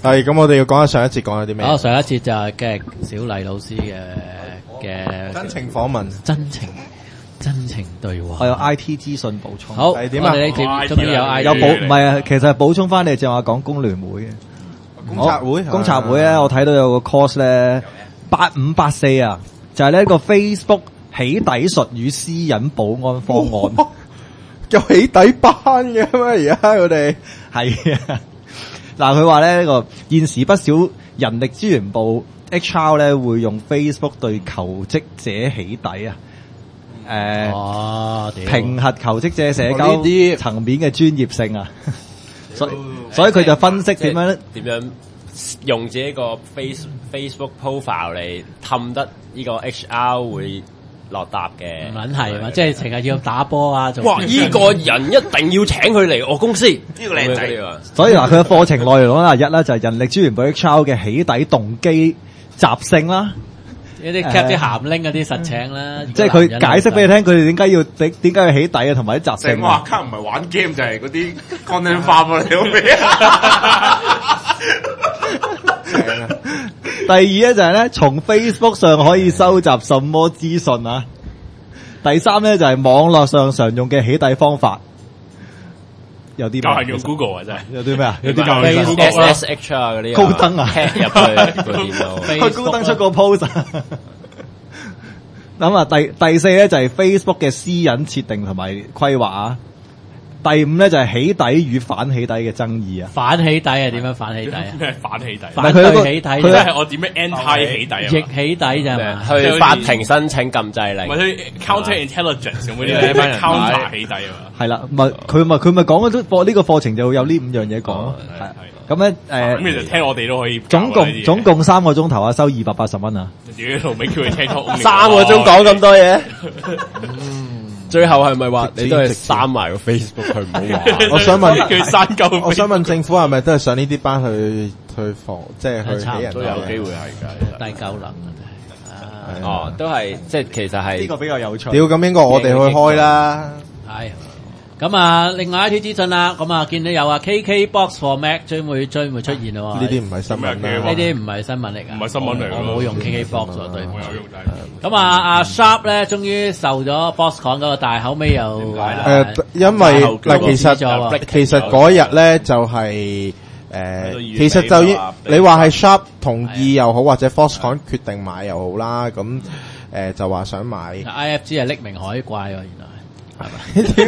係咁，我哋要講下上一節講咗啲咩？ 上一節就係嘅小麗老師嘅真情訪問， 真情對話。 我有 IT 資訊補充。 好， 係點啊？ 我哋呢節終於有 IT 唔係啊，其實係補充翻你正話講工聯會嘅公察會咧，我睇到有個 course 咧8584啊，就係呢一個 Facebook 起底術與私隱保安方案。 有起底班嘅咩？而家佢哋係啊。嗱，佢話咧呢個現時不少人力資源部 HR 咧會用 Facebook 對求職者起底啊。評核求職者社交層面嘅專業性啊，所以佢就分析點樣用自己個 Facebook profile 嚟氹得呢個 HR 會落搭嘅， 唔撚係嘛，即係成日要打波啊！ 哇！呢個人一定要請佢嚟我公司，呢個靚仔啊！ 所以嗱，佢嘅課程內容啦，一啦就係人力資源部 HR 嘅起底動機習性啦。 一啲 cap 啲鹹拎嗰啲實請啦， 即係佢解釋俾你聽，佢哋點解要起底啊，同埋啲習性。 我話卡唔係玩 game 就係嗰啲 content farm 嚟好咩？ 第二咧就係咧，從 Facebook 上可以收集什麼資訊啊？第三咧就係網絡上常用嘅起底方法。有啲教人用 Google 啊，真係有啲咩啊？有啲教 SSH 啊嗰啲高登啊， 入去個電腦， 去高登出個 post。咁啊，第四咧就係 Facebook 嘅私隱設定同埋規劃啊。第五咧就係起底與反起底嘅爭議啊。 反起底係點樣反起底啊？ 咩反起底？ 反對起底， 佢係我點樣 anti 起底啊？ 逆起底咋嘛？ 去法庭申請禁制令， 或者 counter intelligence 咁嗰啲咩 counter 起底啊嘛？ 係啦，佢咪講咗呢個課程就會有呢5樣嘢講咯。係咁咧咁其實聽我哋都可以。 總共3個鐘頭啊，收280蚊啊。 自己路尾叫佢聽通 3個鐘講咁多嘢。最後係咪話你都係刪埋個 Facebook 佢唔好玩？ 我想問佢刪夠。 我想問政府係咪都係上呢啲班去防，即係去起人？ 都有機會係㗎， 低夠能哦，都係即係其實係呢個比較有趣。 屌，咁應該我哋去開啦。 係。咁啊，另外一啲資訊啦，咁啊見到有啊 KKBox for Mac 將會出現咯。 呢啲唔係新聞啦， 呢啲唔係新聞嚟㗎， 唔係新聞嚟。 我冇用 KKBox 喎，對。 我有用就係。 咁啊Sharp 咧，終於受咗 BoxCon 嗰個大口尾又因為嗱，其實嗰日咧就係其實就你話係 Sharp 同意又好，或者 BoxCon 決定買又好啦，咁就話想買。 IFG 係匿名海怪喎，原來。係咪？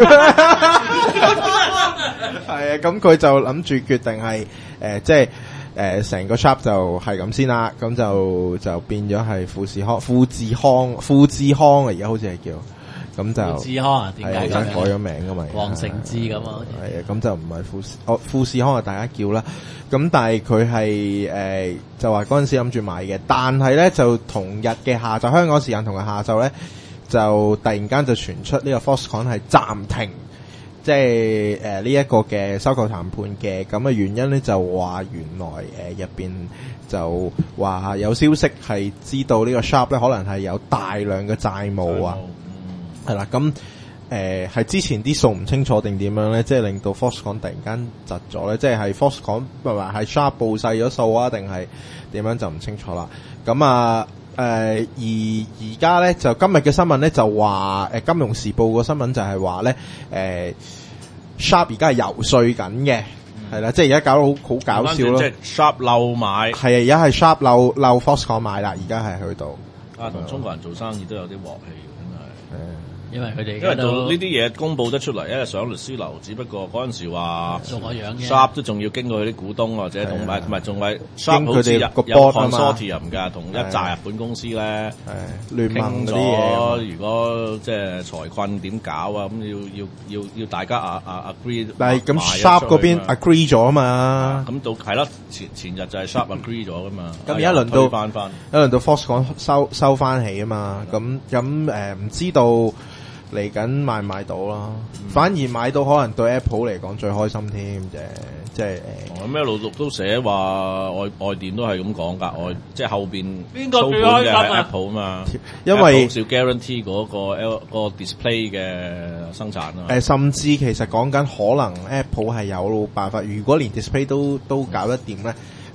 係啊，咁佢就諗住決定係即係成個 shop 就係咁先啦，咁就變咗係富士康啊，而家好似係叫咁就富士康啊？點解改咗名㗎嘛？ 黃成智咁啊？ 係啊，咁就唔係富士康啊，大家叫啦。咁但係佢係就話嗰陣時諗住買嘅，但係咧就同日嘅下晝，香港時間同日下晝咧。就突然間就傳出呢個 Foxconn 係暫停，即係呢一個嘅收購談判嘅咁嘅原因咧，就話原來入邊就話有消息係知道呢個 Sharp 咧可能係有大量嘅債務啊，係啦，咁係之前啲數唔清楚定點樣咧，即係令到 Foxconn 突然間窒咗咧，即係 Foxconn 唔係 Sharp 報細咗數啊，定係點樣就唔清楚啦。咁啊〜而家咧就今日嘅新聞咧就話金融時報個新聞就係話咧Sharp 而家係游說緊嘅，係啦，即係而家搞到好搞笑咯。 即係 Sharp 漏買， 係啊，而家係 Sharp 漏 Foxconn 買啦，而家係去到同中國人做生意都有啲鑊氣，真係。 因為佢哋因為到呢啲嘢公佈得出嚟，因為上律師樓，只不過嗰陣時話做個樣嘅 Sharp 都仲要經過佢啲股東或者同埋仲係 Sharp 好似有 consortium 㗎，同一紮日本公司咧聯盟嗰啲嘢。 如果即係財困點搞啊？咁要大家agree。 但係咁 Sharp 嗰邊 agree 咗啊嘛。 咁到係啦，前日就係 Sharp agree 咗㗎嘛。 咁而家輪到翻， 一輪到 Foxconn 收翻起啊嘛。咁唔知道。嚟緊買唔買到啦？反而買到可能對 Apple 嚟講最開心添啫，即係咁一路都寫話外電都係咁講㗎，即係後邊邊個最開心啊 ？Apple 啊嘛， 因為少 guarantee 嗰個 display 嘅生產啊。 甚至其實講緊可能 Apple 係有辦法，如果連 display 都搞得掂咧，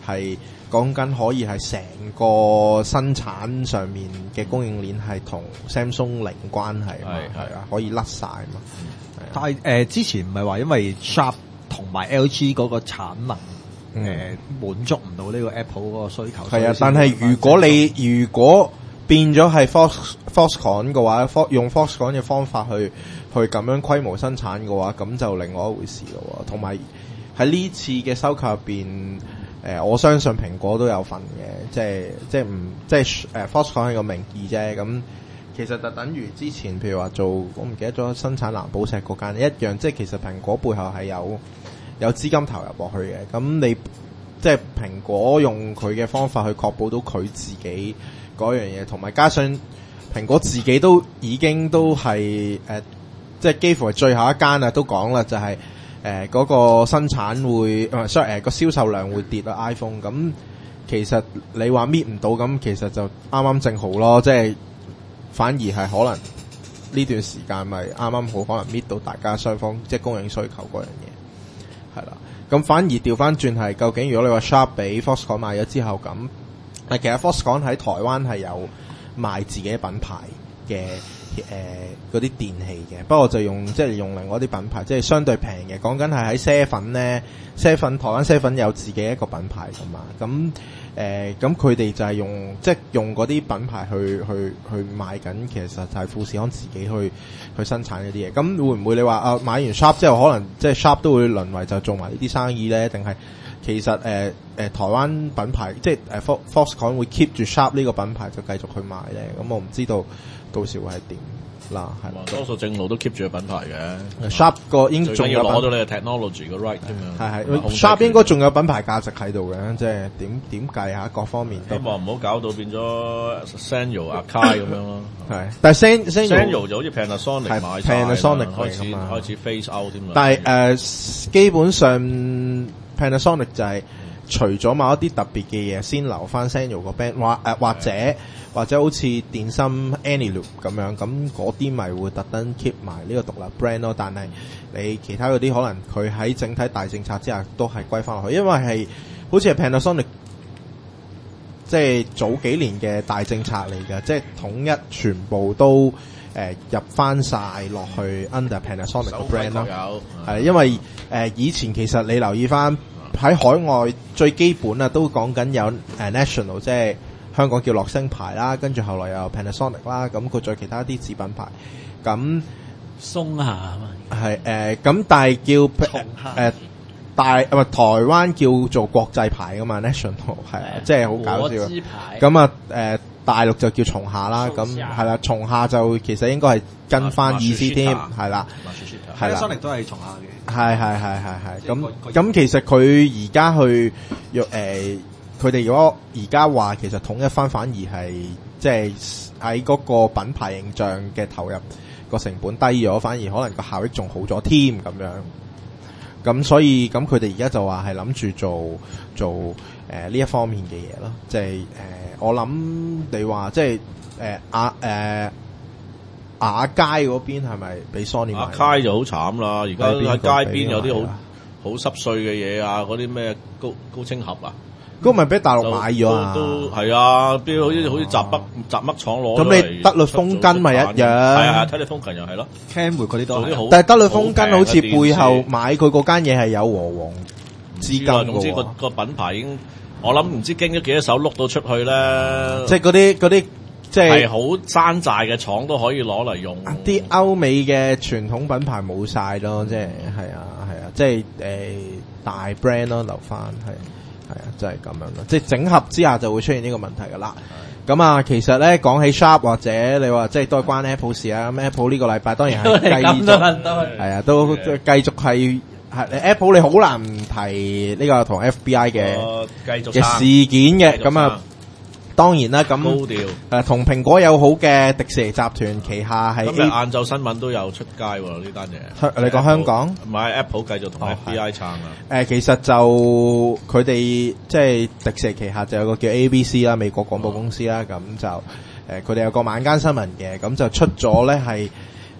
係講緊可以係成個生產上面嘅供應鏈係同 Samsung 零關係嘛，係啊，可以甩晒嘛。 但係之前唔係話因為 Sharp 同埋 LG 嗰個產能滿足唔到呢個 Apple 嗰個需求。 係啊，但係如果變咗係 Foxconn 嘅話，用 Foxconn 嘅方法去咁樣規模生產嘅話，咁就另外一回事咯。同埋喺呢次嘅收購入邊，我相信蘋果都有份嘅，即係Foxconn 係個名義啫。咁其實就等於之前譬如話做我唔記得咗生產藍寶石嗰間一樣，即係其實蘋果背後係有資金投入落去嘅。咁你即係蘋果用佢嘅方法去確保到佢自己嗰樣嘢，同埋加上蘋果自己都已經都係即係幾乎係最後一間啊，都講啦，就係嗰個生產會個銷售量會跌啦 iPhone。咁其實你話搣唔到，咁其實就啱啱正好咯，即係反而係可能呢段時間咪啱啱好可能搣到大家雙方即係供應需求嗰樣嘢，係啦。咁反而調翻轉係，究竟如果你話 Sharp 俾 Foxconn 買咗之後，咁其實 Foxconn 喺台灣係有賣自己品牌嘅嗰啲電器嘅，不過就用另外啲品牌，即係相對平嘅。講緊係喺7咧，7台灣7有自己一個品牌噶嘛。咁佢哋就係用嗰啲品牌去賣緊，其實就係富士康自己去生產嗰啲嘢。咁會唔會你話買完 Sharp 之後，可能即係 Sharp 都會淪為就做埋呢啲生意咧？定係其實台灣品牌即係Foxconn 會 keep 住 Sharp 呢個品牌就繼續去賣咧？咁我唔知道到時會係點啦，係多數正路都 keep 住個品牌嘅。 Sharp 個應仲有攞到你嘅 technology 個 right 啫嘛。 係 Sharp 應該仲有品牌價值喺度嘅，即係點計下各方面都。 希望唔好搞到變咗 Sanyo、Akai 咁樣咯。 係，但係 Sanyo 就好似 Panasonic 買曬 Panasonic 開始 phase out 添啦。 但係基本上 Panasonic 就係除咗某一啲特別嘅嘢，先留翻 Sanyo 個 brand，或者好似電芯 Anyloop 咁樣，咁嗰啲咪會特登 keep 埋呢個獨立 brand 咯。但係你其他嗰啲可能佢喺整體大政策之下都係歸翻落去，因為係好似係 Panasonic 即係早幾年嘅大政策嚟嘅，即係統一全部都入翻晒落去 under Panasonic 個 brand 咯。係因為以前其實你留意翻喺海外最基本啊，都講緊有National 即係。香港叫樂聲牌啦，跟住後來又有 Panasonic 啦，咁佢再其他啲子品牌，咁松下啊嘛， 係咁，但係叫台灣叫做國際牌噶嘛 ，National 係即係好搞笑。咁大陸就叫松下啦，咁係啦，松下就其實應該係跟翻意思添，係啦，係啦 Panasonic 都係松下嘅， 係，咁其實佢而家去佢哋如果而家話其實統一翻，反而係即係喺嗰個品牌形象嘅投入個成本低咗，反而可能個效益仲好咗添咁樣。咁所以咁佢哋而家就話係諗住做呢一方面嘅嘢咯，即係我諗你話即係亞街嗰邊係咪俾 Sony 買？ 亞街就好慘啦，而家喺街邊有啲好濕碎嘅嘢啊，嗰啲咩高清盒啊。 嗰咪俾大陸買咗啊？ 都係啊，邊好似雜乜廠攞。 咁你德律風根咪一樣？ 係啊，德律風根又係咯。 Kenwood 嗰啲都好。 但係德律風根好似背後買佢嗰間嘢係有和黃資金嘅喎。 總之個品牌已經，我諗唔知經咗幾多手碌到出去咧。 即係嗰啲即係好山寨嘅廠都可以攞嚟用。 啲歐美嘅傳統品牌冇晒咯，即係即係大 brand 咯留翻係。係啊，就係咁樣咯，即係整合之下就會出現呢個問題噶啦。咁啊，其實咧講起 Sharp 或者你話即係都係關 Apple 事啊。咁 Apple 呢個禮拜當然係繼續係啊，都繼續係 Apple 你好難唔提呢個同 FBI 嘅事件嘅。咁啊，當然啦，咁高調同蘋果友好嘅迪士尼集團旗下係今日晏晝新聞都有出街喎呢單嘢。 你講香港唔係 Apple 繼續同 FBI 撐啊。 其實就佢哋即係迪士尼旗下就有個叫 ABC 啦，美國廣播公司啦，咁就佢哋有個晚間新聞嘅，咁就出咗咧係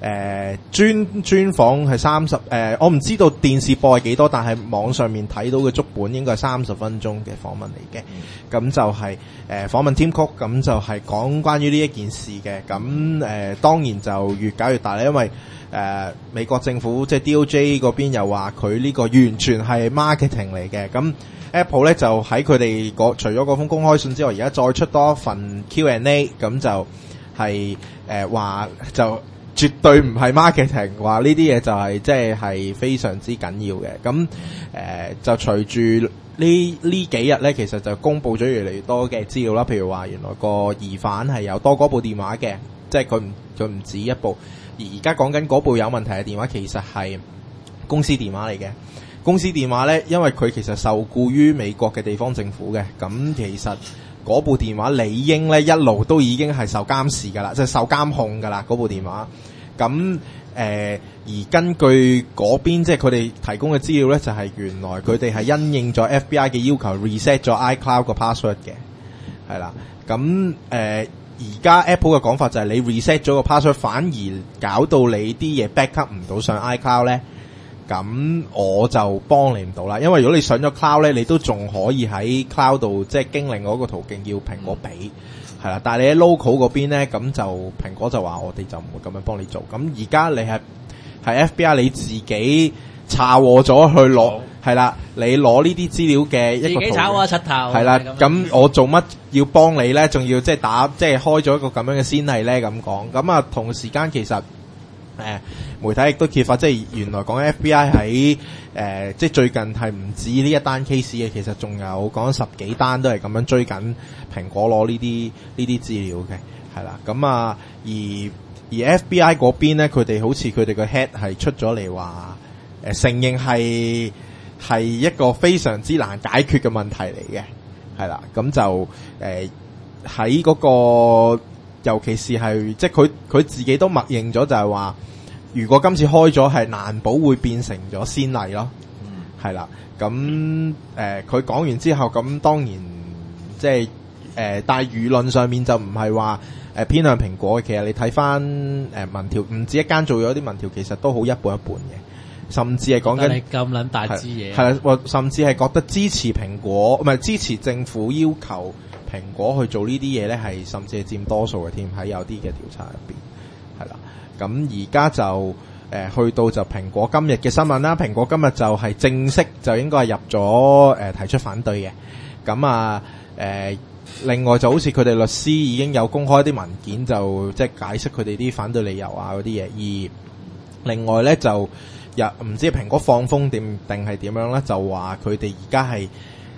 專訪係30，我唔知道電視播係幾多，但係網上面睇到嘅足本應該係30分鐘嘅訪問嚟嘅。咁就係訪問 Tim Cook，咁就係講關於呢一件事嘅。咁當然就越搞越大啦，因為美國政府即係 DOJ 嗰邊又話佢呢個完全係 marketing 嚟嘅。咁 Apple 咧就喺佢哋除咗嗰封公開信之外，而家再出多一份 Q&A， 咁就係話就絕對唔係 marketing， 話呢啲嘢就係即係非常之緊要嘅。咁就隨住呢幾日咧，其實就公布咗越嚟越多嘅資料啦。譬如話原來個疑犯係有多嗰部電話嘅，即係佢唔止一部。而家講緊嗰部有問題嘅電話，其實係公司電話嚟嘅。公司電話咧，因為佢其實受僱於美國嘅地方政府嘅，咁其實嗰部電話理應咧一路都已經係受監視噶啦，即係受監控噶啦嗰部電話。咁而根據嗰邊即係佢哋提供嘅資料咧，就係原來佢哋係因應咗 FBI 嘅要求 reset 咗 iCloud 個 password 嘅，係啦。咁而家 Apple 嘅講法就係你 reset 咗個 password， 反而搞到你啲嘢 backup 唔到上 iCloud 咧。咁我就幫你唔到啦，因為如果你上咗 cloud 咧，你都仲可以喺 cloud 度即係經另外一個途徑要蘋果俾，係啦。但係你喺 local 嗰邊咧，咁就蘋果就話我哋就唔會咁樣幫你做。咁而家你係 FBI 你自己查獲咗去攞，係啦，你攞呢啲資料嘅一個途徑， 自己炒我柒頭， 係啦。咁我做乜要幫你咧？仲要即係開咗一個咁樣嘅先例咧？咁講咁啊，同時間其實。媒體亦都揭發，即係原來講緊 FBI 喺即係最近係唔止呢一單 case 嘅，其實仲有講10幾單都係咁樣追緊蘋果攞呢啲資料嘅，係啦。咁啊，而 FBI 嗰邊咧，佢哋好似佢哋個 head 係出咗嚟話，承認係一個非常之難解決嘅問題嚟嘅，係啦。咁就喺嗰個。尤其是係即係佢自己都默認咗，就係話如果今次開咗係難保會變成咗先例咯，係啦。咁佢講完之後，咁當然即係但係輿論上面就唔係話偏向蘋果嘅。其實你睇翻民調，唔止一間做咗啲民調，其實都好一半一半嘅，甚至係講緊你咁撚大支嘢， 係啦，甚至係覺得支持蘋果唔係支持政府要求蘋果去做呢啲嘢咧，係甚至係佔多數嘅添，喺有啲嘅調查入邊，係啦。咁而家就去到就蘋果今日嘅新聞啦。蘋果今日就係正式就應該係入咗提出反對嘅。咁啊另外就好似佢哋律師已經有公開啲文件，就即係解釋佢哋啲反對理由啊嗰啲嘢。而另外咧就唔知蘋果放風定係點樣咧，就話佢哋而家係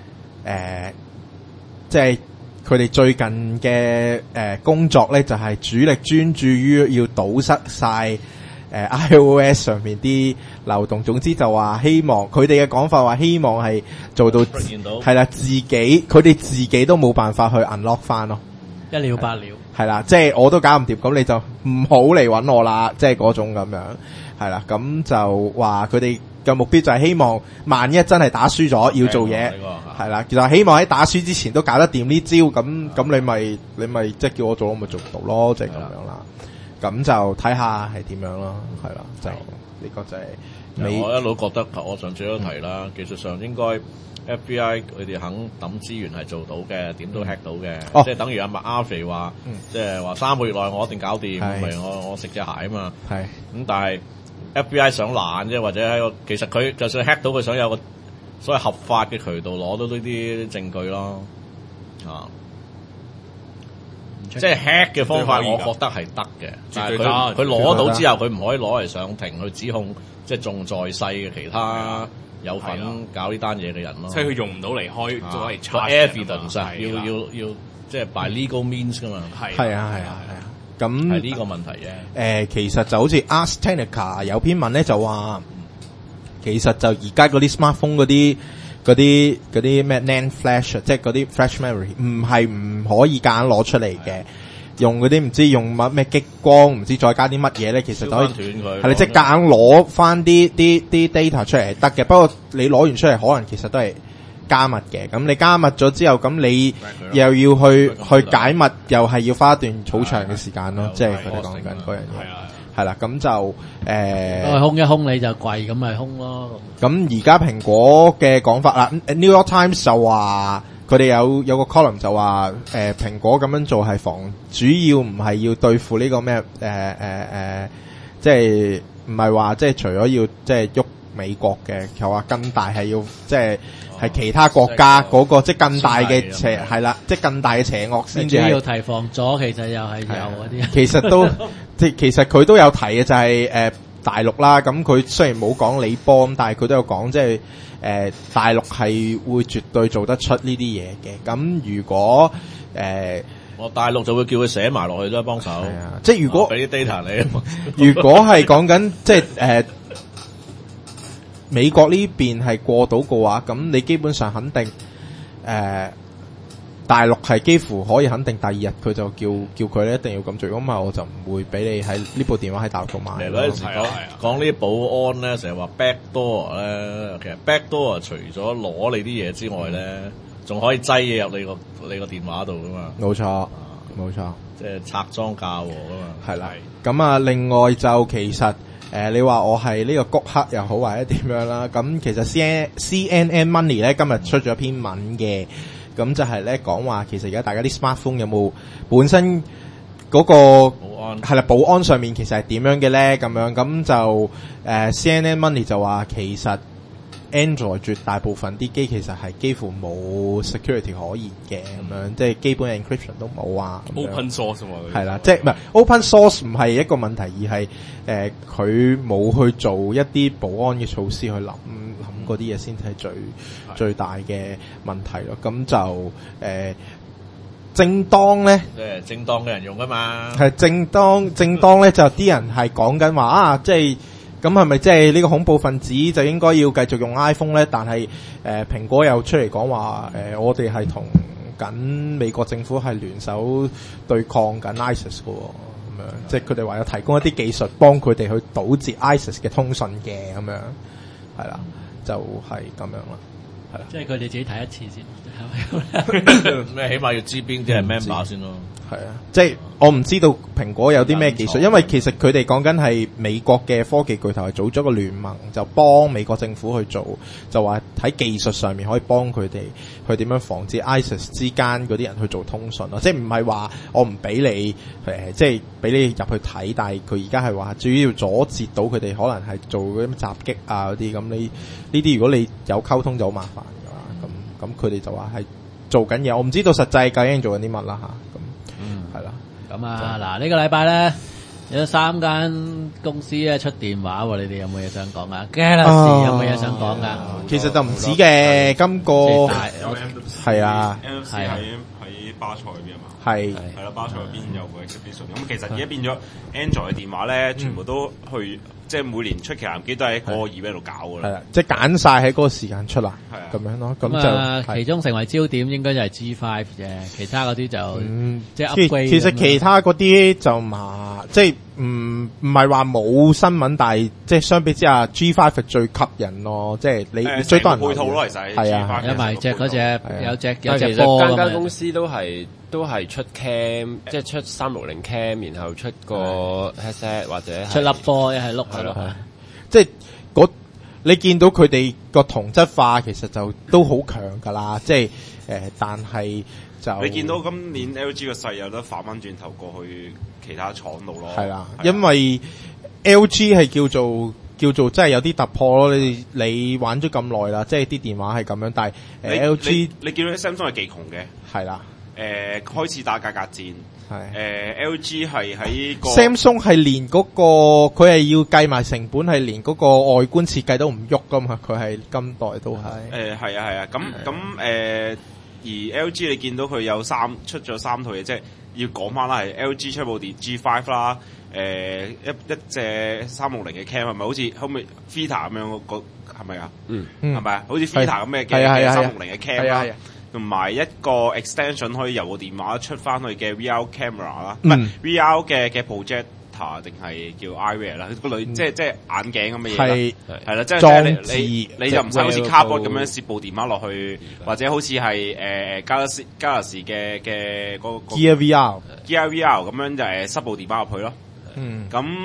即係。佢哋最近嘅工作咧，就係主力專注於要堵塞晒iOS 上面啲漏洞。總之就話希望佢哋嘅講法話希望係做到係啦，佢哋自己都冇辦法去 unlock 翻咯， 一了百了。 係啦，即係我都搞唔掂，咁你就唔好嚟揾我啦，即係嗰種咁樣係啦。咁就話佢哋嘅目標就係希望，萬一真係打輸咗要做嘢，係啦，其實希望喺打輸之前都搞得掂呢招，咁你咪即係叫我做，我咪做唔到咯，即係咁樣啦。咁就睇下係點樣咯，係啦，就呢個就係我一路覺得，我上次都提啦，技術上應該 FBI 佢哋肯抌資源係做到嘅，點都 hack 到嘅，即係等於阿麥阿肥話，即係話3個月內我一定搞掂，唔係我食隻鞋啊嘛，係咁，但係。FBI 想懶啫，或者喺個其實佢就算 hack 到，佢想有個所謂合法嘅渠道攞到呢啲證據咯，即係 hack 嘅方法，我覺得係得嘅，但係佢攞到之後，佢唔可以攞嚟上庭去指控，即係仲在世嘅其他有份搞呢單嘢嘅人咯。 即係佢用唔到嚟開作為個 evidence 要即係 by legal means 噶嘛。 係啊。咁係呢個問題嘅。 其實就好似 Ars Technica 有篇文咧，就話其實就而家嗰啲 smartphone 嗰啲咩 NAND flash， 即係嗰啲 flash memory， 唔可以夾硬攞出嚟嘅，用嗰啲唔知用咩激光，唔知再加啲乜嘢咧，其實就可以斷佢。係啦，即係夾硬攞翻啲 data 出嚟係得嘅，不過你攞完出嚟可能其實都係加密嘅，咁你加密咗之後，咁你又要去解密，又係要花一段好長嘅時間咯，即係佢哋講緊嗰樣嘢。 係啦，咁就空一空你就貴，咁咪空咯。 咁而家蘋果嘅講法啦 ，New York Times 就話佢哋有個 column 就話蘋果咁樣做係主要唔係要對付呢個咩即係唔係話即係除咗要即係喐美國嘅，又話更大係要即係其他國家嗰個即係更大嘅邪係啦，即係更大嘅邪惡先至係。 主要提防咗，其實又係有嗰啲。 其實都其實佢都有提嘅，就係大陸啦。咁佢雖然冇講李波，咁但係佢都有講，即係大陸係會絕對做得出呢啲嘢嘅。咁如果我大陸就會叫佢寫埋落去啦，幫手。係啊，即係如果俾啲 data 你， 如果係講緊即係美國呢邊係過到嘅話，咁你基本上肯定大陸係幾乎可以肯定第二日佢就叫佢咧一定要咁做，咁啊我就唔會俾你喺呢部電話喺大陸度買。 嗰陣時講呢啲保安咧，成日話 backdoor 咧，其實 backdoor 除咗攞你啲嘢之外咧，仲可以擠嘢入你個電話度噶嘛。 冇錯，冇錯， 即係拆裝嫁禍噶嘛。 係啦，咁啊，另外就其實你話我係呢個谷克又好或者點樣啦，咁其實 CNN Money 咧今日出咗篇文嘅。咁就係咧講話，其實而家大家啲 smartphone 有冇本身嗰個保安係啦，保安上面其實係點樣嘅咧？咁樣咁就CNN Money 就話其實 Android 絕大部分啲機其實係幾乎冇 security 可言嘅咁樣，即係基本 encryption 都冇啊。 open source 嘛， 係啦，即係唔係 open source 唔係一個問題，而係佢冇去做一啲保安嘅措施去諗嗰啲嘢先係最大嘅問題咯。咁就正當咧， 即係正當嘅人用噶嘛。 係正當咧，就啲人係講緊話啊，即係咁係咪即係呢個恐怖分子就應該要繼續用 iPhone 咧？但係蘋果又出嚟講話我哋係同緊美國政府係聯手對抗緊 ISIS 嘅喎。咁樣即係佢哋話有提供一啲技術幫佢哋去堵截 ISIS 嘅通訊嘅咁樣，係啦。就係咁樣啦，係啦， 即係佢哋自己睇一次先， 咩起碼要知邊啲係 member 先咯。 係啊，即係我唔知道蘋果有啲咩技術，因為其實佢哋講緊係美國嘅科技巨頭係組咗個聯盟，就幫美國政府去做，就話喺技術上面可以幫佢哋去點樣防止 ISIS 之間嗰啲人去做通訊咯，即係唔係話我唔俾你即係俾你入去睇，但係佢而家係話主要阻截到佢哋可能係做嗰啲襲擊啊嗰啲，咁你呢啲如果你有溝通就好麻煩㗎，咁佢哋就話係做緊嘢，我唔知道實際究竟做緊啲乜啦嚇，咁。係啦， 咁啊嗱，呢個禮拜咧有3間公司咧出電話喎，你哋有冇嘢想講啊 ？Galaxy 有冇嘢想講噶？ 其實就唔止嘅，今個係啊， 係喺巴塞嗰邊啊嘛， 係啦，巴塞嗰邊有個 exhibition。咁其實而家變咗 Android 嘅電話咧，全部都去即係每年出旗艦機都喺嗰個 event 度搞噶啦， 係啦，即係揀晒喺嗰個時間出啦，咁樣咯，咁就其中成為焦點應該就係 G5 啫，其他嗰啲就即係 upgrade。 其實其他嗰啲就即係唔係話冇新聞，但係即係相比之下 G5 係最吸引咯，即係你最多人配套咯，其實係啊， 有埋隻嗰隻有隻其實間公司都係出 cam， 即係出360 cam， 然後出個 headset 或者出粒波一係碌係咯， 即係你見到佢哋個同質化其實就都好強㗎啦，即係但係就你見到今年 LG 個勢有得反翻轉頭過去其他廠度咯， 係啦，因為 LG 係叫做真係有啲突破咯，你玩咗咁耐啦，即係啲電話係咁樣，但係LG 你見到 Samsung 係幾窮嘅， 係啦。 開始打價格戰，LG 係喺個 Samsung 係連嗰個佢係要計埋成本，係連嗰個外觀設計都唔喐噶嘛，佢係今代都係係啊，咁而 LG 你見到佢有出咗3套嘢，即係要講翻啦，係 LG 出部電 G5 啦，一隻360嘅 cam 係咪好似可唔可以 Vita 咁樣個係咪啊？係咪啊？好似 Vita 咁嘅360嘅 cam 啦。同埋一個 extension 可以由個電話出翻去嘅 VR camera 啦，唔係 VR 嘅 projector 定係叫 eyewear 啦，個類即係眼鏡咁嘅嘢啦，係啦，即係你就唔使好似 cardboard 咁樣攝部電話落去，或者好似係Galaxy 嘅嗰個 Gear VR 咁樣就塞部電話入去咯。咁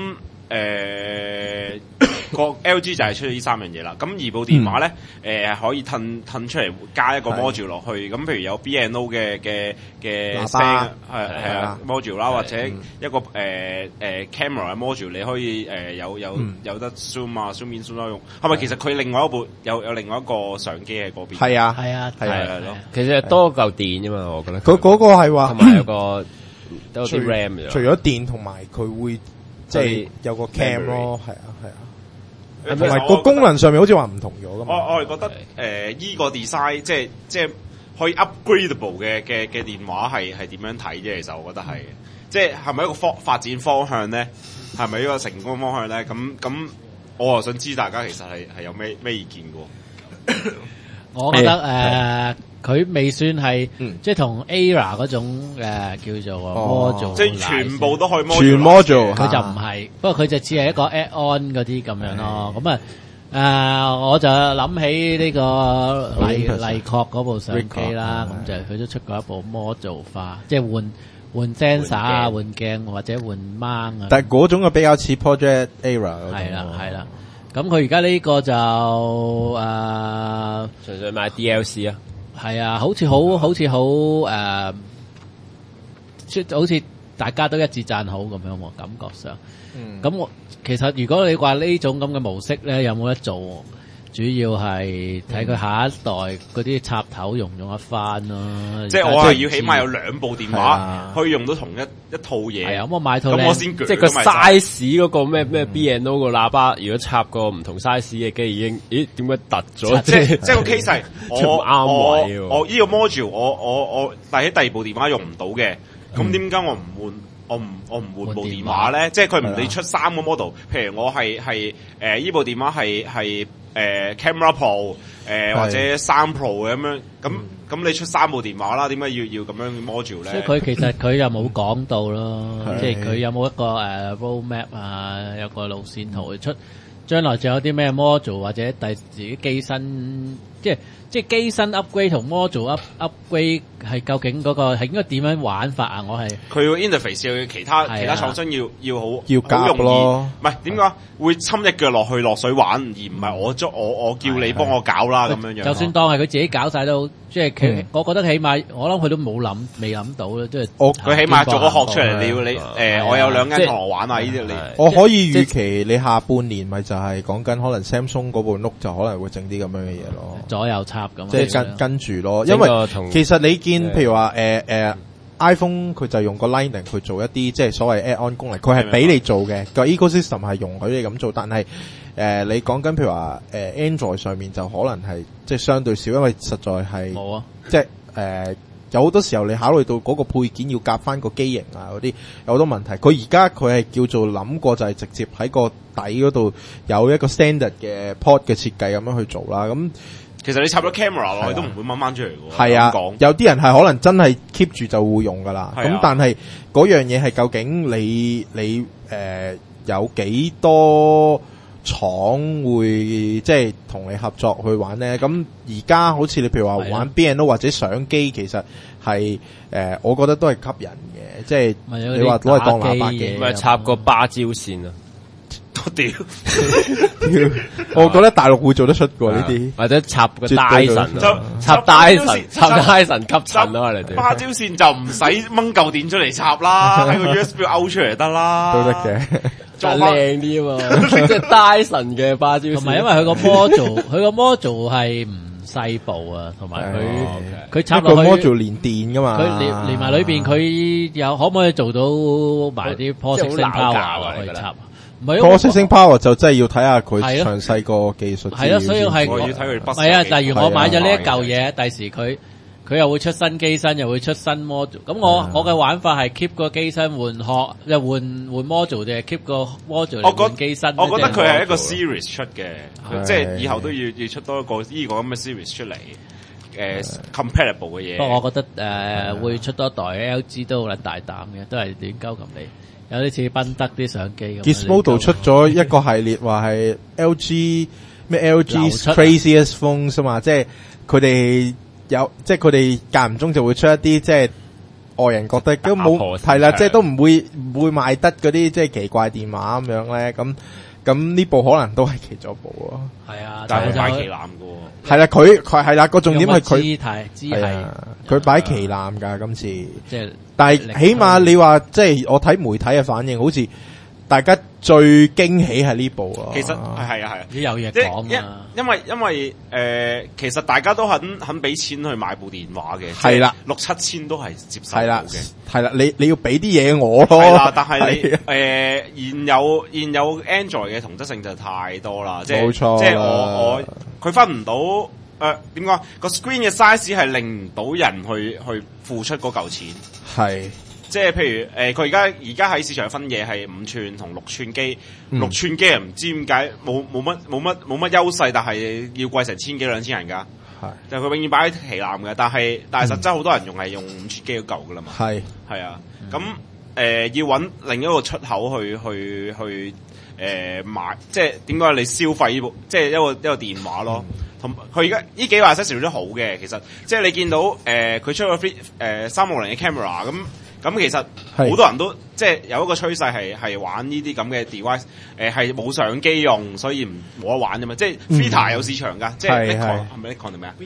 個 LG 就係出咗呢三樣嘢啦。咁而部電話咧，可以褪出嚟加一個 module 落去。咁譬如有 B&O 嘅聲係啊 module 啦，或者一個camera 嘅 module，你可以有得 zoom 啊 zoom in zoom out 用。係咪其實佢另外一部有另外一個相機喺嗰邊？ 係啊咯。 其實多嚿電啫嘛，我覺得。 嗰個係話同埋有個有啲 RAM 除咗電同埋佢會即係有個 cam 咯，係啊。同埋個功能上面好似話唔同咗噶嘛。 我係覺得依個 design 即係可以 upgradable 嘅電話係點樣睇啫？其實我覺得係，即係咪一個發展方向咧？係咪一個成功方向咧？咁我又想知大家其實係有咩意見嘅？ 我覺得佢未算係即係同 Era 嗰種叫做 module， 即係全部都可以全 module， 佢就唔係，不過佢就只係一個 add-on 嗰啲咁樣咯。咁我就諗起呢個麗確嗰部相機啦，咁就佢都出過一部 module 化，即係換 sensor 啊，換鏡或者換掹啊。 但係嗰種嘅比較似 Project Era 嗰種。 係啦。咁佢而家呢個就純粹買 DLC 啊。 係啊，好似好似大家都一致讚好咁樣喎，感覺上。咁我其實如果你話呢種咁嘅模式咧，有冇得做？主要係睇佢下一代嗰啲插頭用唔用得翻咯。 即係我係要起碼有兩部電話可以用到同一套嘢。 係啊，咁我買套咁我先即係個 size 嗰個咩 B&O 個喇叭，如果插個唔同 size 嘅機已經，點解突咗？ 即係個 case 係我呢個 module 我喺第二部電話用唔到嘅，咁點解我唔換？我唔換部電話咧，即係佢唔理出3個 model，譬如我係依部電話係Camera Pro 或者3 Pro 咁樣，咁你出3部電話啦，點解要咁樣 module 咧？ 所以佢其實佢又冇講到咯，即係佢有冇一個roadmap 啊，有個路線圖出，將來仲有啲咩 module 或者第自己機身，即係機身 upgrade 同 module upgrade 係究竟嗰個係應該點樣玩法啊？我係佢要 interface 要其他廠商要好夾咯， 唔係點講會侵一腳落水玩，而唔係我叫你幫我搞啦咁樣樣。 就算當係佢自己搞晒都，即係我覺得起碼我諗佢都未諗到啦，即係佢起碼做個殼出嚟，我有2間同我玩啊！呢啲我可以預期你下半年咪就係講緊可能 Samsung 嗰部 Note 就可能會整啲咁樣嘅嘢咯， 左右插咁， 即係跟住咯，因為其實你見譬如話iPhone 佢就用個 Lightning 去做一啲即係所謂 add-on 功能，佢係俾你做嘅個 ecosystem 係容許你咁做，但係你講緊譬如話Android 上面就可能係即係相對少，因為實在係冇啊，即係有好多時候你考慮到嗰個配件要夾翻個機型啊嗰啲有好多問題，佢而家佢係叫做諗過就係直接喺個底嗰度有一個 standard 嘅 port 嘅設計咁樣去做啦，咁。 其實你插咗 camera 落去都唔會掹翻出嚟嘅。 係啊，有啲人係可能真係 keep 住就會用噶啦。咁但係嗰樣嘢係究竟你有幾多廠會即係同你合作去玩咧？咁而家好似你譬如話玩 B&O 或者相機，其實係我覺得都係吸引嘅。即係你話攞嚟當喇叭機， 咪插個芭蕉線啊！ 我屌！ 我覺得大陸會做得出嘅呢啲， 或者插個 Dyson，插 Dyson 吸塵啊！你哋芭蕉線就唔使掹嚿電出嚟插啦，喺個 USB 勾出嚟得啦， 都得嘅， 再靚啲啊嘛！即係 Dyson 嘅芭蕉線， 同埋因為佢個 module 係唔細部啊，同埋佢插落去 module 連電噶嘛， 佢連埋裏邊佢有可唔可以做到埋啲 processing power 可以插？ processing power 就真係要睇下佢詳細個技術。 係咯，所以係我要睇佢不係啊。例如我買咗呢一嚿嘢，第時佢又會出新機身，又會出新 module。咁我嘅玩法係 keep 個機身換殼，又換 module 定係 keep 個 module 嚟換機身。 我覺得佢係一個 series 出嘅，即係以後都要出多一個呢個咁嘅 series 出嚟。compatible 嘅嘢。 不過我覺得會出多代 LG 都好撚大膽嘅，都係亂鳩咁嚟。有啲似賓德啲相機咁。 Gizmodo 出咗一個系列，話係 LG 咩 LG's Craziest Phones 啊嘛，即係佢哋有，即係佢哋間唔中就會出一啲即係外人覺得都冇係啦，即係都唔會賣得嗰啲即係奇怪電話咁樣咧，咁呢部可能都係其中一部咯。 係啊， 但係擺旗艦嘅喎。 係啦，佢係啦，個重點係佢係佢擺旗艦㗎今次。 即係， 但係起碼你話即係我睇媒體嘅反應，好似大家最驚喜係呢部咯。 其實係啊， 有嘢講啊。 因為其實大家都肯俾錢去買部電話嘅。 係啦 ，6-7千都係接受到嘅。 係啦，你要俾啲嘢我咯。 係啦，但係你現有 Android 嘅同質性就太多啦。即係冇錯。 即係我佢分唔到點講個 screen 嘅 size 係令唔到人去付出嗰嚿錢。 係。 即係譬如佢而家喺市場分嘢係5寸同6寸機，6寸機唔知點解冇乜優勢，但係要貴成1000幾2000人㗎。係，就佢永遠擺喺旗艦嘅，但係實質好多人用5寸機都夠㗎啦嘛。係啊，咁要揾另一個出口去買，即係點解你消費呢部即係一個電話咯？同佢而家呢幾個 accessory 都好嘅，其實即係你見到佢出咗360嘅 camera 咁其實好多人都即係有一個趨勢係玩呢啲咁嘅 device， 係冇相機用，所以冇得玩啫嘛。即係 Vita 有市場㗎，即係 Ricoh 係咪 Ricoh 定咩啊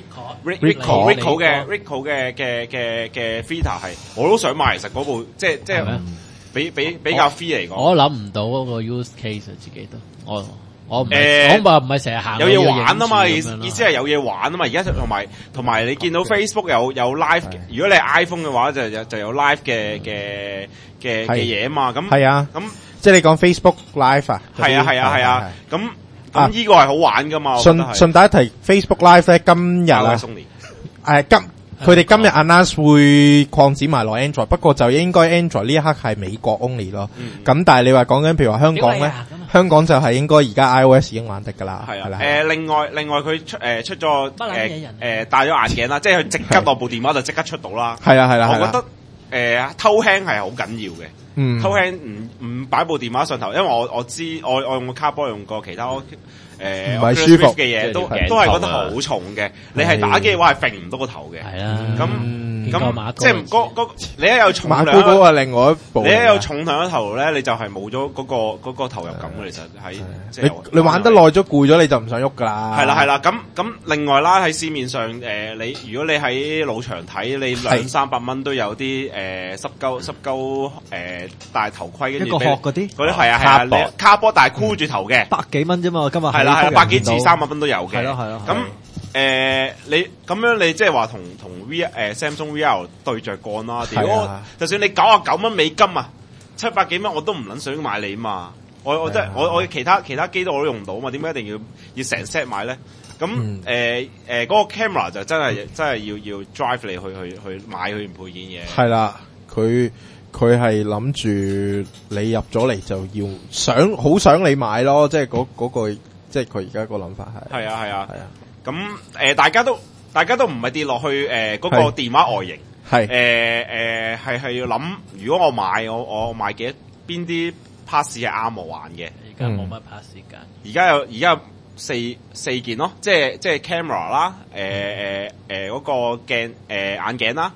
？Ricoh 嘅 Vita 係我都想買，其實嗰部即係比較 free 嚟講。 我諗唔到嗰個 use case 自己都我唔係成日行有嘢玩啊嘛，意思係有嘢玩啊嘛。而家同埋你見到 Facebook 有 live， 如果你係 iPhone 嘅話就有 live 嘅嘢啊嘛。咁係啊，咁即係你講 Facebook Live 啊？ 係啊。咁呢個係好玩噶嘛。 順帶一提 Facebook Live 咧，今日啊，佢哋今日 announce 會擴展埋落 Android， 不過就應該 Android 呢一刻係美國 only 咯。咁但係你話講緊譬如話香港咧，香港就係應該而家 iOS 已經玩得㗎啦。係啊，另外佢出咗戴咗眼鏡啦，即係佢即刻落部電話就即刻出到啦。係啦，我覺得偷輕係好緊要嘅。偷輕唔擺部電話上頭，因為我知我用個卡波用過其他唔係舒服嘅嘢，都係覺得好重嘅。你係打機嘅話係揈唔到個頭嘅。係啊，咁即係你一有重量，馬高係另外一部。你一有重量一頭咧，你就係冇咗嗰個投入感嘅。其實喺即係你玩得耐咗攰咗，你就唔想喐噶啦。係啦，咁另外啦喺市面上你如果你喺老場睇，你200-300蚊都有啲濕鳩戴頭盔，跟住一個殼嗰啲係啊，你卡波但係箍住頭嘅，100幾蚊啫嘛，今日係啦，100幾至300蚊都有嘅。係咯。咁你咁樣你即係話同Samsung VR 對着幹啦。就算你99蚊美金啊，700幾蚊我都唔撚想買你嘛。我真係我其他機都我都用唔到嘛。點解一定要成 set 買咧？咁嗰個 camera 就真係要 drive 你去買佢配件嘢。係啦，佢係諗住你入咗嚟就要好想你買咯，即係嗰個即係佢而家個諗法係。係啊。咁大家都唔係跌落去嗰個電話外形。係要諗，如果我買邊啲 pass 係啱我玩嘅。 而家冇乜 pass 間。而家有四件咯，即係 camera 啦，嗰個鏡眼鏡啦，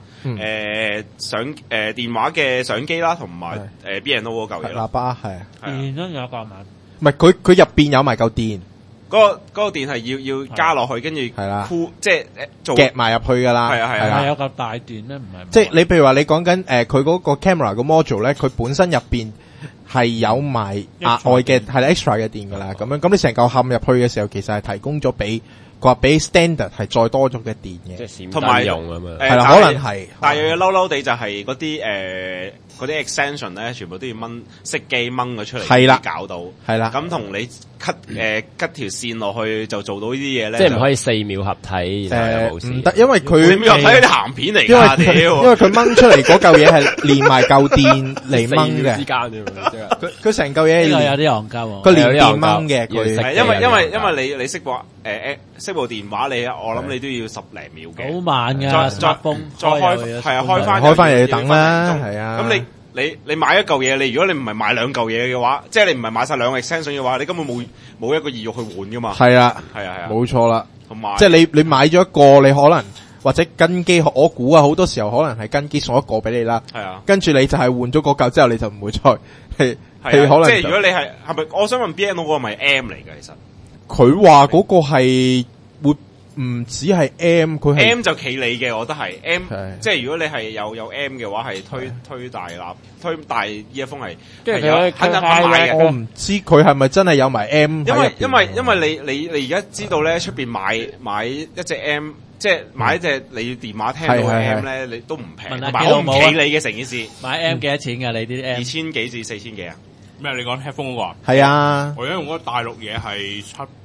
電話嘅相機啦，同埋B&O 嗰嚿嘢。喇叭係啊。 電都有個萬。 唔係佢入邊有埋嚿電。 嗰個電係要加落去，跟住係啦，即係夾埋入去噶啦。係啊，有嚿大電咧，唔係。 即係你譬如話你講緊佢嗰個 camera 個 module 咧，佢本身入邊係有埋額外嘅係 extra 嘅電噶啦。咁你成嚿嵌入去嘅時候，其實係提供咗俾 standard 係再多咗嘅電嘅， 同埋用咁樣。 係啦，可能係， 但係又要嬲地就係嗰啲 extension 咧，全部都要熄機掹咗出嚟，係啦，搞到係啦。咁同你cut 條線落去就做到呢啲嘢咧， 即係唔可以4秒合體， 唔得，因為佢 4秒合體啲鹹片嚟㗎， 因為佢掹出嚟嗰嚿嘢係連埋嚿電嚟掹嘅， 之間佢成嚿嘢有啲戇鳩， 佢連電掹嘅，佢因為你熄部電話，我諗你都要10零秒嘅， 好慢㗎，再開翻又要等啦，係啊。 咁你買一嚿嘢，如果你唔係買兩嚿嘢嘅話，即係你唔係買晒兩個 extension 嘅話，你根本冇一個意欲去換噶嘛。係啊，冇錯啦。同埋即係你買咗一個，你可能或者跟機，我估啊好多時候可能係跟機送一個俾你啦。 係啊， 跟住你就係換咗個嚿之後，你就唔會再係係可能即係如果你係咪？我想問 BN 嗰個係咪 M 嚟嘅？其實佢話嗰個係會唔止係 M， 佢係 M 就企你嘅，我覺得係 M， 係即係如果你係有 M 嘅話，係推大earphone 係， 即係係肯定買嘅。 我唔知佢係咪真係有埋 M， 因為你而家知道咧，出邊買一隻 M， 即係買一隻你電話聽到嘅 M 咧，你都唔平，同埋好唔企你嘅成件事。 買 M 幾多錢㗎？你啲 M 2000幾至4000幾啊？ 咩？你講 headphone 嗰個啊？ 係啊， 我而家用嗰個大陸嘢係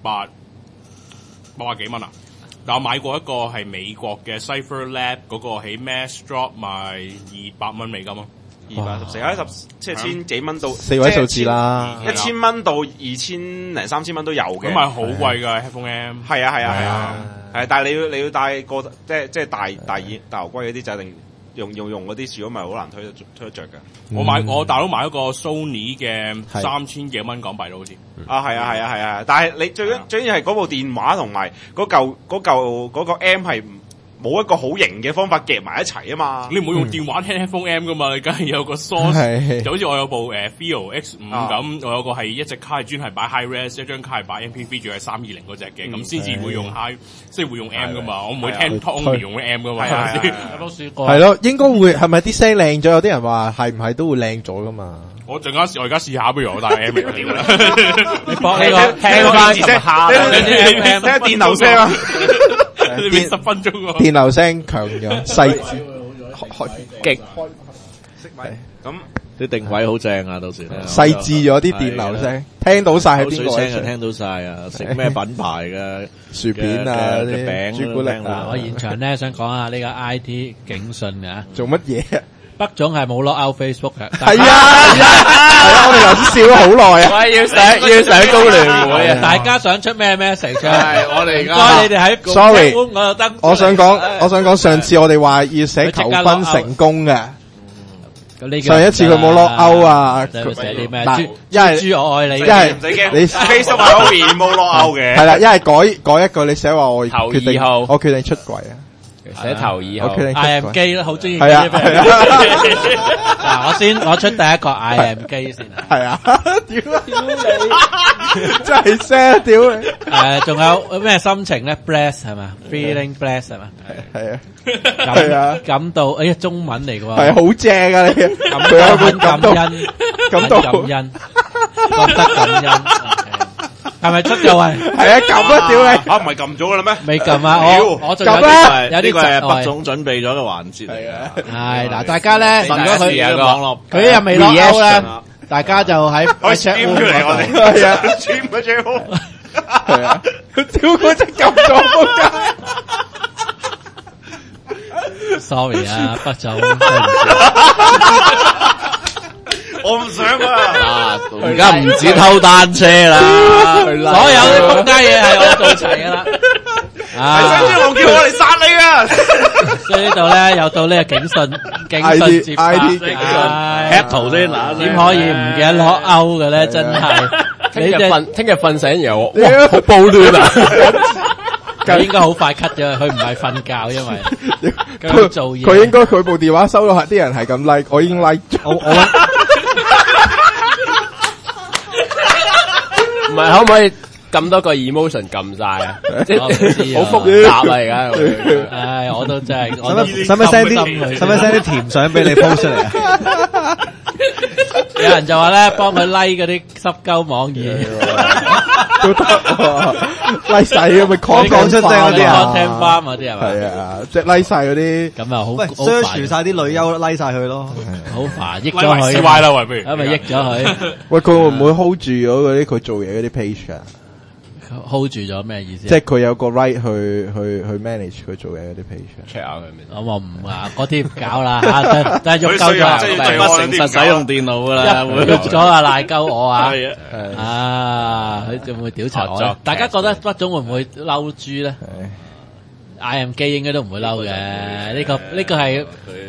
800幾蚊啊！但我買過一個係美國嘅 Cipher Lab 嗰個喺 Mass Drop 賣200蚊美金咯 ，214即係千幾蚊到 4位數字啦 ，1000蚊到2000零3000蚊都有嘅。 咁係好貴㗎 headphone M。 係啊，但係你要戴個即係大牛龜嗰啲就一定用嗰啲，如果唔係好難推得着嘅。 我大佬買一個 Sony 嘅3000幾蚊港幣咯，好似。 係啊，但係你最緊要係嗰部電話同埋嗰個 M 係冇一個好型嘅方法夾埋一齊啊嘛！ 你唔會用電話聽 headphone M 噶嘛？你梗係有個 source，就好似我有部Feel X5咁，我有個係一隻卡係專係擺 high res， 一張卡係擺 MP3，仲係320嗰隻嘅，咁先至會用 high， 先會用 M 噶嘛。我唔會聽 Tommy 用 M 噶嘛。 有冇試過？ 係咯，應該會係咪啲聲靚咗？有啲人話係唔係都會靚咗噶嘛？ 我而家試下，不如我戴 M 嚟屌啦！ 你幫呢個聽翻字聲，聽下電流聲啊！ 10分鐘喎， 電流聲強咗，細致極咁啲定位好正啊！到時細致咗啲電流聲，聽到晒喺邊個位聲就聽到晒啊！食咩品牌嘅薯片啊、 嘅餅、 朱古力啊。 我現場咧想講下呢個 IT 警訊啊， 做乜嘢啊？ 北總係冇 lock out Facebook 嘅。 係啊，我哋頭先笑咗好耐啊！ 喂，要上高聯會啊！ 大家想出咩 message？ 係我哋而家， 唔該你哋喺 sorry， 我就登。 我想講上次我哋話要寫求婚成功嘅，上一次佢冇 lock out 啊， 寫啲咩？ 一係豬我愛你， 一係唔使驚， 你 Facebook 嗰邊冇 lock out 嘅。 係啦，一係改一句，你寫話我頭決定 2號我決定出櫃啊！ 寫頭2號我決定出 I am 櫃。 基啦，好中意。 係啊， 嗱，我先攞出第一個 I am 基先啊。 係啊，屌你，真係聲屌你！ 仲有咩心情咧 ？Bless 係嘛 ？Feeling bless 係嘛？ 係啊，係啊， 感到哎呀，中文嚟嘅喎。 係好正啊！你佢有個感恩， 感到感恩，覺得感恩。係咪出咗位？ 係啊，撳啊，屌你！ 唔係撳咗噶啦咩？ 未撳啊！我仲有撳啦有啲呢個係窒礙北總準備咗嘅環節嚟嘅。 係嗱，大家咧，如果佢有個網絡， 佢又未落勾咧，大家就喺可以 stream 出嚟我哋， 係啊 ，stream 嘅最好。 係啊，屌佢真撳咗仆街 ，sorry 啊，北總， 我唔想啊！ 而家唔止偷單車啦， 所有啲仆街嘢係我做齊噶啦。 張志龍叫我嚟殺你啊！ 所以呢度咧又到呢個警訊接發 IT 警訊 ，cap 圖先嗱， 點可以唔記得攞勾嘅咧？真係， 聽日瞓醒又哇好暴亂啊！ 佢應該好快 cut 咗，佢唔係瞓覺，因為佢做嘢。 佢應該佢部電話收到啲人係咁 like， 我已經 like 咗。 唔係可唔可以咁多個 emotion 撳晒啊？即係好複雜啊！而家， 唉，我都真係， 使唔使 send 啲甜相俾你 post 出嚟啊？ 有人就話咧，幫佢 like 嗰啲濕鳩網頁， 都得，like 晒咁咪講出聲嗰啲啊， 聽翻嗰啲係咪？ 係啊，即係 like 晒嗰啲， 咁啊好喂 search 晒啲女優 like 晒佢咯， 好煩，益咗佢。 CY 啦，喂，不如咁咪益咗佢。 喂，佢會唔會 hold 住咗嗰啲佢做嘢嗰啲 page 啊？ hold 住咗咩意思？ 即係佢有個 right 去 manage 佢做嘢嗰啲 page。 check 下佢面。 我唔啊，嗰啲唔搞啦嚇，但係喐鳩咗， 不誠實使用電腦噶啦， 喐咗啊賴鳩我啊！ 係啊，佢仲會調查我？大家覺得北總會唔會嬲豬咧？IM 機應該都唔會嬲嘅，呢個係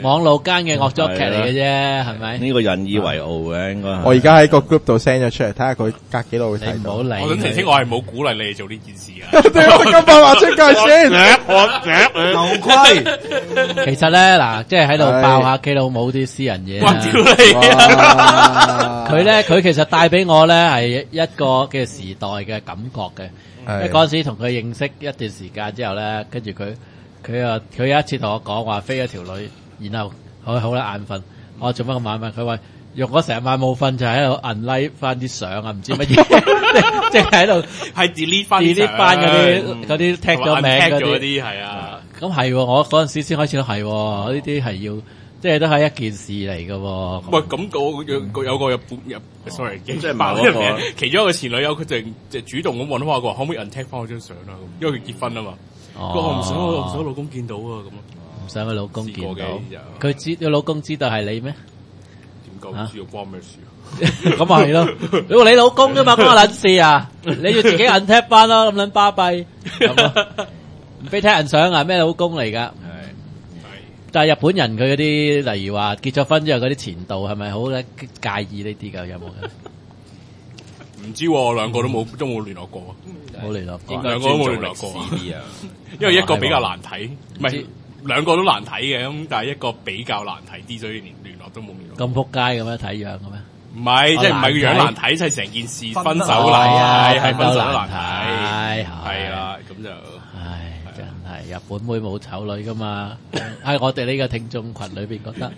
網路間嘅惡作劇嚟嘅啫，係咪？ 呢個引以為傲嘅應該係。 我而家喺個 group 度 send 咗出嚟，睇下佢隔幾耐會睇到。 唔好理。 我想澄清，我係冇鼓勵你哋做呢件事啊。 金伯話出界先， 頭盔。 其實咧嗱，即係喺度爆下基佬冇啲私人嘢哇！屌你啊！ 佢其實帶俾我咧係一個嘅時代嘅感覺嘅。因為嗰陣時同佢認識一段時間之後咧，跟住佢有一次同我講話飛咗條女，然後佢好啦眼瞓，我做乜咁眼瞓？佢話用咗成晚冇瞓，就喺度 unlike 翻啲相啊，唔知乜嘢，即係喺度係 delete 翻嗰啲 tag 咗名嗰啲係啊。 咁係我嗰陣時先開始都係呢啲係要。即係都係一件事嚟嘅喎。 喂，咁我有個日本，sorry，即係某一個其中一個前女友，佢就主動咁揾翻我，話可唔可以 untag 翻我張相啊？因為佢結婚啊嘛。我唔想我老公見到啊，咁唔想佢老公見到。佢佢老公知道係你咩？ 點解知道關咩事啊？ 咁咪係咯，你老公啫嘛，關我撚事啊！你要自己 untag 翻咯，咁撚巴閉。唔俾睇人相啊？咩老公嚟㗎？但係日本人佢嗰啲，例如話結咗婚之後嗰啲前度係咪好咧介意呢啲㗎？有冇嘅？ 唔知喎，兩個都冇聯絡過， 冇聯絡過， 兩個都冇聯絡過因為一個比較難睇，唔係兩個都難睇嘅，咁但係一個比較難睇啲，所以連聯絡都冇聯絡。 咁撲街咁樣睇樣嘅咩？ 唔係，即係唔係個樣難睇，即係成件事分手難睇，係分手難睇，係啦，咁就。 真係日本妹冇醜女噶嘛？喺我哋呢個聽眾群裏邊覺得，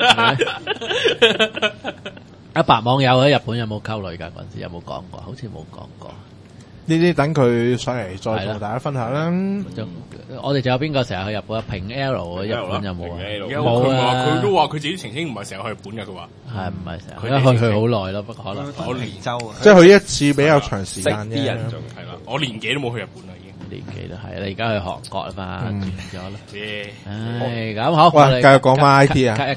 一白網友喺日本有冇溝女㗎？嗰陣時有冇講過？好似冇講過。 呢啲等佢上嚟再同大家分享啦。 我哋仲有邊個成日去日本？平 L 日本有冇啊？ 冇啊！佢都話佢自己澄清唔係成日去日本嘅，佢話係唔係成日？佢去好耐咯，不過可能我連州啊， 即係去一次比較長時間啫。 啲人仲係啦，我年紀都冇去日本啦。 年紀都係，你而家去韓國啊嘛，轉咗啦。 啫， 唉，咁好， 喂，繼續講翻 IT 啊， 繼